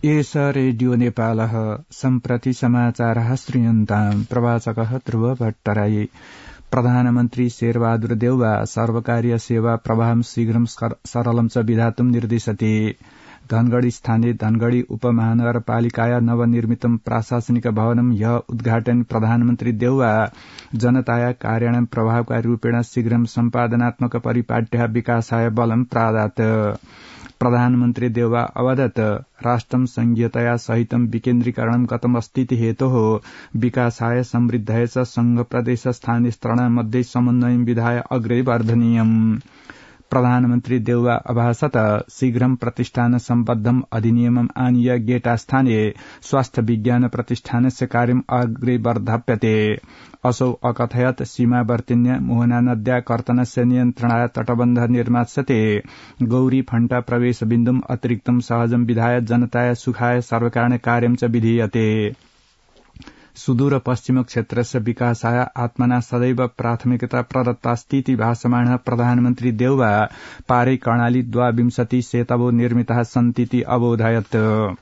एष रेडियो नेपालः सम्प्रति समाचारः श्रूयन्ताम् प्रवाचकः ध्रुव भट्टराई। प्रधानमन्त्री शेरबहादुर देउवा सर्वकारीय सेवा प्रवाहं शीघ्रं सरलं च विधातुं निर्दिशति। धनगढ़ी स्थानीय धनगढ़ी उपमहानगरपालिकाया नवनिर्मितं प्राशासनिक भवनं ह्य उद्घाटन प्रधानमन्त्री देउवा जनताया कार्याणां प्रभावकारी रूपेण शीघ्रं सम्पादनात्मक परिपाट्यः विकासाय बलं प्रादात्। प्रधानमन्त्री देउवा अवदत् राष्ट्रं संघीयतया सहितं विकेन्द्रीकरणं गतं स्थिति हेतोः विकासाय समृद्धय च संघ प्रदेश स्थानीय स्तरणा मध्ये समन्वयं विधाय अग्रे वर्धनीयम्। प्रधानमन्त्री देउवा अभासत शीघ्रं प्रतिष्ठान सम्बद्धम् अधिनियमम् आनीय गेटा स्थाने स्वास्थ्य विज्ञान प्रतिष्ठानस्य कार्यम् अग्रे वर्धाप्यते। असौ अकथयत् सीमावर्तिन्य मोहना नद्या कर्तनस्य नियन्त्रणाय तटबन्ध निर्मास्यते। गौरी फण्टा प्रवेश बिन्दुम् अतिरिक्तं सहजं विधाय जनताय सुखाय सर्वकारण कार्यं च विधीयते। सुदूर पश्चिम क्षेत्रस्य विकासाय आत्मना सदैव प्राथमिकता प्रदत्तास्तीति भाषमाणः प्रधानमन्त्री देउवा पारै कर्णाली 22 सेतवो निर्मिताः सन्तीति अबोधयत्।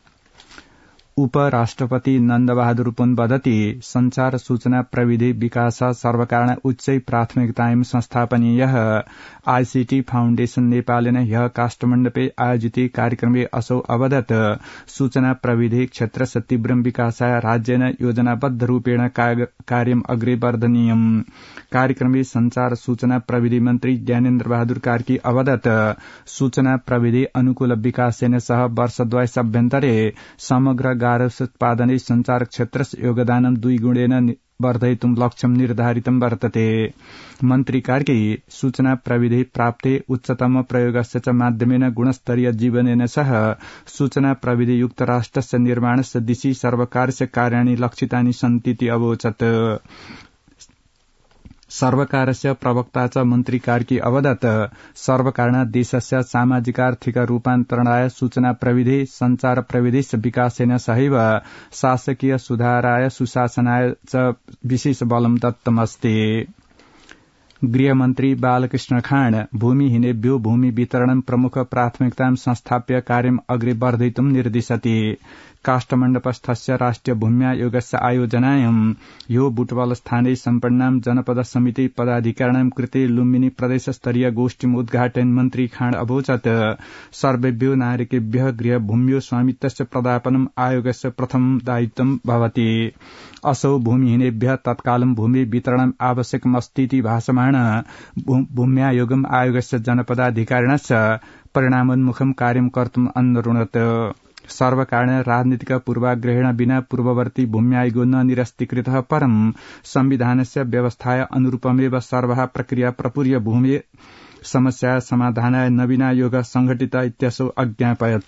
उपराष्ट्रपति नन्दबहादुर पुन वदति संचार सूचना प्रविधि विकास सर्वकारण उच्चै प्राथमिकतायां संस्थापनीयः। आईसीटी फाउण्डेशन नेपालेन ह्यः काष्ठमण्डपे आयोजिते कार्यक्रमे असौ अवदत् सूचना प्रविधि क्षेत्रस्य तीव्रं विकासाय राज्येन योजनाबद्ध रूपेण कार्यम् अग्रे वर्धनीयम्। कार्यक्रमे संचार सूचना प्रविधि मन्त्री ज्ञानेन्द्र बहादुर कार्की अवदत् सूचना प्रविधि अनुकूल विकासेन सह वर्षद्वयस्याभ्यन्तरे समग्र गार्हस्थ्योत्पादने संचार क्षेत्रस्य योगदानं 2 गुणेन वर्धयितुं लक्ष्यं निर्धारितं वर्तते। मन्त्री कार्की सूचना प्रविधि प्राप्ते उच्चतम प्रयोगस्य च माध्यमेन गुणस्तरीय जीवनेन सह सूचना प्रविधि युक्त राष्ट्रस्य निर्माणस्य दिशि सर्वकारस्य कार्याणि लक्षितानि सन्तीति अवोचत्। सर्वकारस्य प्रवक्ता च मन्त्री कार्की अवदत् सर्वकारेण देशस्य सामाजिकार्थिक रूपान्तरणाय सूचना प्रविधि संचार प्रविधिस्य विकासेन सहैव शासकीय सुधाराय सुशासनाय च विशेष बलं दत्तमस्ति। गृहमन्त्री बालकृष्ण खाँड भूमिहीनेभ्यो भूमि वितरणं प्रमुख प्राथमिकतां संस्थाप्य कार्यम् अग्रे वर्धयितुं निर्दिशति। काष्ठमण्डपस्थस्य राष्ट्रिय भूम्यायोगस्य आयोजनायां यो बुटवल स्थाने सम्पन्नां जनपद समिति पदाधिकारिणां कृते लुम्बिनी प्रदेश स्तरीय गोष्ठीम् उद्घाटन मन्त्री खाँड अवोचत् सर्वेभ्यो नागरिकेभ्यः गृहभूम्यो स्वामित्वस्य प्रदापनम् आयोगस्य प्रथम दायित्वं भवति। असौ भूमिहीनेभ्यः तत्कालं भूमि वितरणम् आवश्यकमस्तीति भाषमाण भूम्यायोगम् आयोगस्य जनपदाधिकारिणश्च परिणामोन्मुखं कार्यं कर्तुम् अनुरुणत्। सर्वकारेण राजनीतिक पूर्वाग्रहेण विना पूर्ववर्ती भूम्यायोगो न निरस्तीकृतः परं संविधानस्य व्यवस्थाय अनुरूपमेव सर्वः प्रक्रिया प्रपूर्य भूमि समस्या समाधानाय नवीनायोग संघटित इत्यसौ अज्ञापयत्।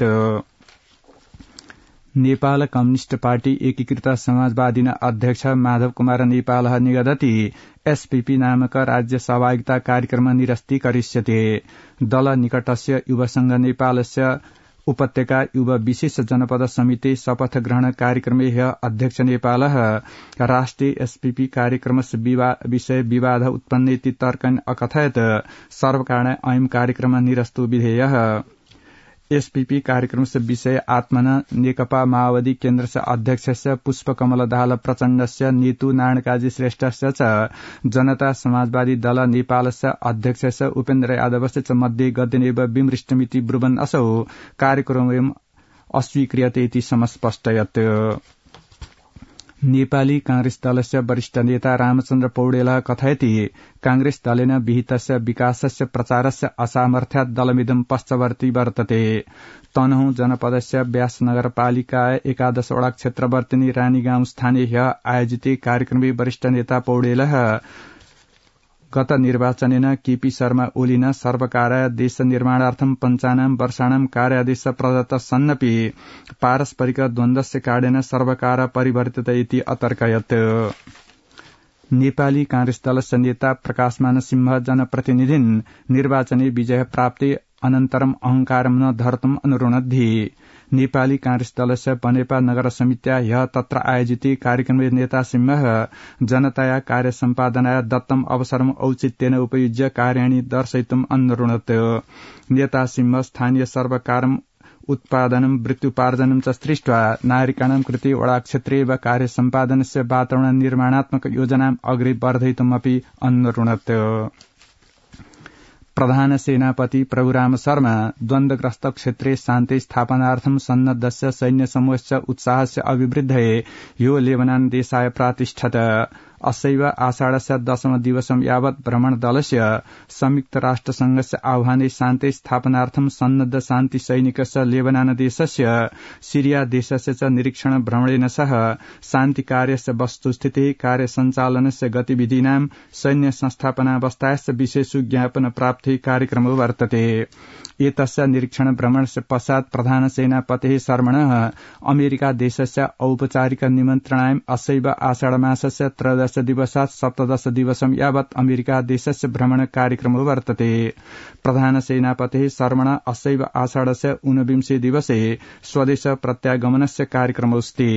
नेपाल कम्युनिष्ट पार्टी एकीकृत समाजवादीना अध्यक्ष माधव कुमार नेपालः निगदति एसपीपी नामक राज्य सहभागिता कार्यक्रम निरस्तीकरिष्यते। दल निकटस्य युवसंघ नेपालस्य उपत्यका युवा विशेष जनपद समिति शपथ ग्रहण कार्यक्रमे ह्य अध्यक्ष नेपालः राष्ट्रिय एसपीपी कार्यक्रमस्य विषय विवाद उत्पन्नेति तर्कन् अकथयत् सर्वकारेण अयं कार्यक्रम निरस्तो विधेयः। एसपीपी कार्यक्रमस्य विषय आत्मना नेकपा माओवादी केन्द्रस्य अध्यक्षस्य पुष्पकमल दाहाल प्रचण्डस्य नीतू नारायणकाजी श्रेष्ठस्य च जनता समाजवादी दल नेपालस्य अध्यक्षस्य उपेन्द्र यादवस्य च मध्ये गतेनैव विमृष्टमिति ब्रुवन् असौ कार्यक्रमम् अस्वीक्रियते इति समस्पष्टयत्। नेपाली कांग्रेस दलस्य वरिष्ठ नेता रामचन्द्र पौडेलः कथयति कांग्रेस दलेन विहितस्य विकासस्य प्रचारस्य असामर्थ्यात् दलमिदं पश्चवर्ती वर्तते। तनहुँ जनपदस्य व्यास नगरपालिका 11 वडा क्षेत्रवर्तिनी रानीगाउँ स्थाने ह्य आयोजिते कार्यक्रमे वरिष्ठ नेता पौडेलः गत निर्वाचनेन केपी शर्मा ओलीन सर्वकाराय देश निर्माणार्थं पञ्चानां वर्षाणां कार्यादेश प्रदत्त सन्नपि पारस्परिक द्वन्द्वस्य कारणेन सर्वकार परिवर्तित इति अतर्कयत्। नेपाली कांग्रेस दलस्य नेता प्रकाशमान सिंह जनप्रतिनिधिन् निर्वाचने विजय प्राप्ते अनन्तरम् अहंकारं न धर्तुम् अनुरुणद्धि। नेपाली कांग्रेस दलस्य बनेपा नगर समित्या ह्य तत्र आयोजिते कार्यक्रमे नेता सिंह जनताया कार्य सम्पादनाय दत्तम् अवसरम् औचित्येन उपयुज्य कार्याणि दर्शयितुम् अनुरुणत्। नेता सिंह स्थानीय सर्वकारम् उत्पादनं वृत्त्युपार्जनं च सृष्ट्वा नागरिकाणां कृते वडाक्षेत्रे कार्य सम्पादनस्य वातावरण निर्माणात्मक योजनाम् अग्रे वर्धयितुमपि अनुरुणत्। प्रधान सेनापति प्रभुराम शर्मा द्वन्द्वग्रस्त क्षेत्रे शान्ति स्थापनार्थं सन्नद्धस्य सैन्य समूहस्य उत्साहस्य अभिवृद्धये यो लेबनान देशाय प्रातिष्ठत। अस्यैव आषाढस्य 10 दिवसं यावत् भ्रमण दलस्य संयुक्त राष्ट्रसंघस्य आह्वाने शान्ति स्थापनार्थं सन्नद्ध शान्ति सैनिकस्य लेबनान देशस्य सिरिया देशस्य च निरीक्षण भ्रमणेन सह शान्ति कार्यस्य वस्तुस्थितिः कार्य सञ्चालनस्य गतिविधीनां सैन्य संस्थापनावस्थायस्य विशेष ज्ञापन प्राप्ति कार्यक्रमो वर्तते। एतस्य निरीक्षण भ्रमणस्य पश्चात् प्रधान सेनापतिः शर्मणः अमेरिका देशस्य औपचारिक निमन्त्रणाय अस्यैव आषाढमासस्य 13 दिवसात् 17 दिवसं यावत् अमेरिका देशस्य भ्रमण कार्यक्रमो वर्तते। प्रधान सेनापतिः शर्मणः अस्यैव आषाढस्य 29 दिवसे स्वदेश प्रत्यागमनस्य कार्यक्रमोऽस्ति।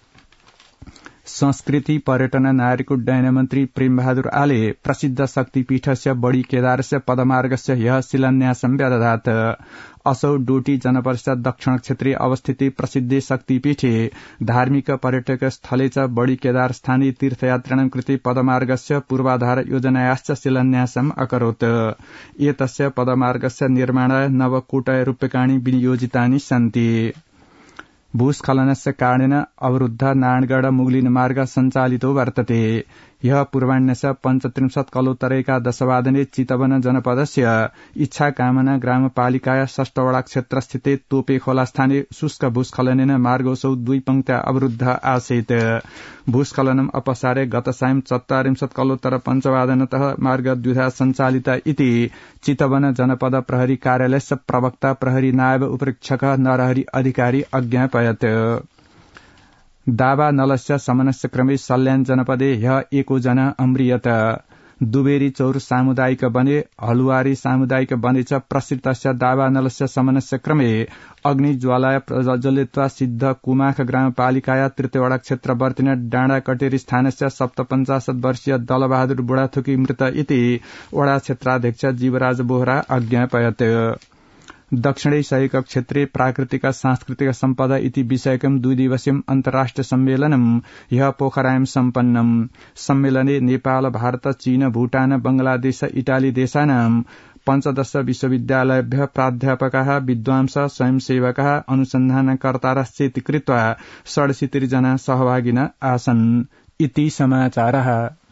संस्कृति पर्यटन नागरिक उड्डयन मन्त्री प्रेमबहादुर आले प्रसिद्ध शक्तिपीठस्य बड़ी केदारस्य पदमार्गस्य ह्यः शिलान्यासं व्यदधात्। असौ डोटी जनपरिषद दक्षिण क्षेत्रे अवस्थिते प्रसिद्धे शक्तिपीठे धार्मिक पर्यटक स्थले च बड़ी केदार स्थानीय तीर्थयात्रिणां कृते पदमार्गस्य पूर्वाधार योजनायाश्च शिलान्यासम् अकरोत्। एतस्य पदमार्गस्य निर्माणाय 9 कोटी रूप्यकाणि विनियोजितानि सन्ति। भूस्खलनस्य कारणेन अवरुद्ध नारायणगढ मुगलिन मार्ग सञ्चालितो वर्तते। ह्यः पूर्वाह्नस्य 35 कलोत्तरैका 10 वादने चितवन जनपदस्य इच्छाकामना ग्रामपालिकाया 6 वडा क्षेत्रस्थिते तोपे खोलास्थाने शुष्क भूस्खलनेन मार्गोऽसौ 2 पंक्त्या अवरुद्ध आसीत्। भूस्खलनम् अपसारे गत सायं 44 कलोत्तर 5 वादनतः मार्ग द्विधा सञ्चालित इति चितवन जनपद प्रहरी कार्यालयस्य प्रवक्ता प्रहरी नायब उपरीक्षकः नरहरि अधिकारी अज्ञापयत्। दावा नलस्य शमनस्य क्रमे सल्यान जनपदे ह्यः 1 जना अम्रियत। दुबेरी चौर सामुदायिक वने हलुवारी सामुदायिक वने च प्रसिद्धस्य दावा नलस्य शमनस्य क्रमे अग्निज्वालाय प्रज्वलित्वा सिद्ध कुमाख ग्रामपालिकाया 3 वडा क्षेत्रवर्तिन डाँडा कटेरी स्थानस्य 57 वर्षीय दलबहादुर बुढाथोकी मृत इति वडा क्षेत्राध्यक्ष जीवराज बोहरा अज्ञापयत्। दक्षिणे सहयोग क्षेत्रे प्राकृतिक सांस्कृतिक सम्पदा इति विषयकं 2 दिवसीयम् अन्तर्राष्ट्रिय सम्मेलनं ह्यः पोखरायां सम्पन्नम्। सम्मेलने नेपाल भारत चीन भूटान बंगलादेश इटाली देशानां 15 विश्वविद्यालयेभ्यः प्राध्यापकाः विद्वांसः स्वयंसेवकाः अनुसन्धानकर्तारश्चेति कृत्वा 67 जना सहभागिनः आसन्। इति समाचारः।